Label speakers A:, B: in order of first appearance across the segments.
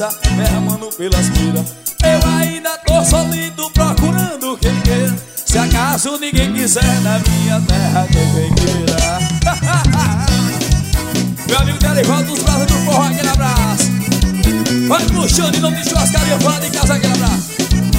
A: esperança, derramando pelas miras. Eu ainda tô solido procurando quem queira. Se acaso ninguém quiser na minha terra, tem quem queira. Meu amigo Derivaldo dos Braços do Forró, aquele abraço. Vai puxando e não me churrascaria, fora em casa, aquele abraço.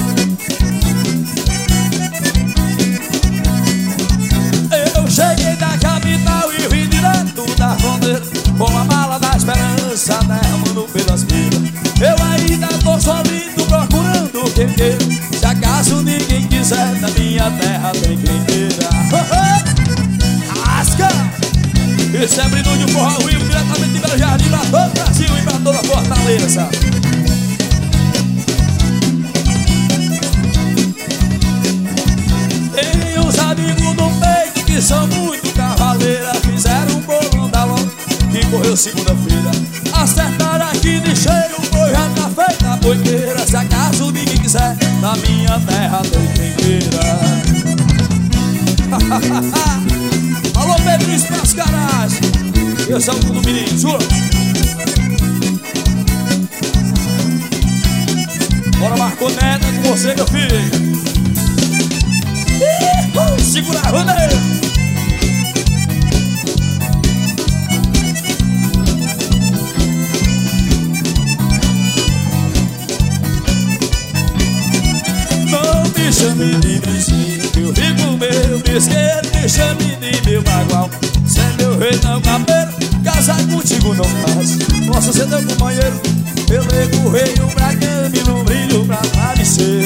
A: Eu cheguei da capital e vim direto da fronteira, com a mala da esperança derramando pelas miras. Eu ainda tô solido procurando quem queira. Se acaso ninguém quiser na minha terra, tem quem queira. Rasca! Esse é Brino de Forró Rio, diretamente de Belo Jardim, pra todo o Brasil e pra toda a Fortaleza. Tem uns amigos do peito que são muito cavaleira. Fizeram um bolão da longa que correu segunda-feira. Acertaram aqui de cheio, foi já tá feita a boiqueira. Se acaso ninguém quiser, na minha terra tem quem queira. Alô, Pedrinho Espaço Garagem. Esse é o do menino, juro. Bora, Marco Neto, com você, meu filho. Segura a rodeia. Não me chame de vizinho, que eu fico meu bisqueiro. Me chame de meu bagual, cê é meu rei, não cabelo. Casar contigo não faz, posso ser teu companheiro. Pelego, rei, o bragame, no brilho pra parecer.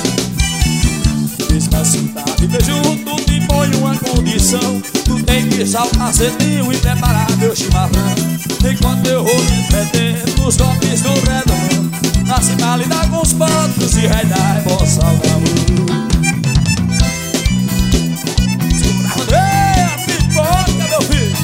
A: Diz pra sentar e ver junto, te põe uma condição. Tu tem que saltar cedinho e preparar meu chimarrão. Enquanto eu vou me entretendo nos golpes do redomão, na cima lidar com os pontos e vai dar emoção, amor. Segura a rodeia, pipoca, meu filho.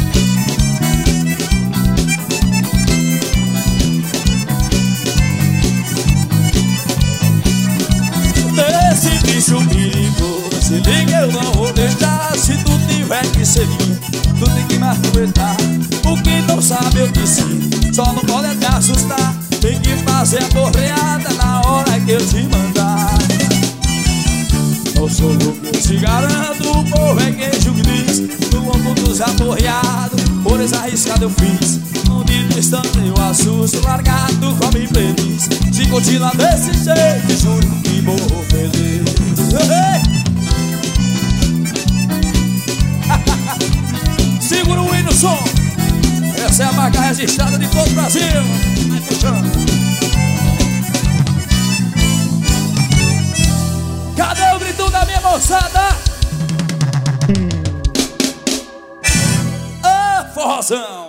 A: Desse bicho perigoso, se liga, eu não vou deixar. Se tu tiver que seguir, tu tem que me aproveitar. O que não sabe eu te ensino, só não pode te assustar. Tem que fazer a torreada na hora que eu te mandar. Não sou louco, eu te garanto, o povo é queijo que diz. No lombo dos atorreados, por esse arriscado eu fiz. No dia do instante eu assusto, largado come feliz. Se continuar desse jeito, juro que morro feliz. Segura o hino, som. Essa é a marca registrada de todo o Brasil. Vai puxando. Cadê o grito da minha moçada? Forrozão.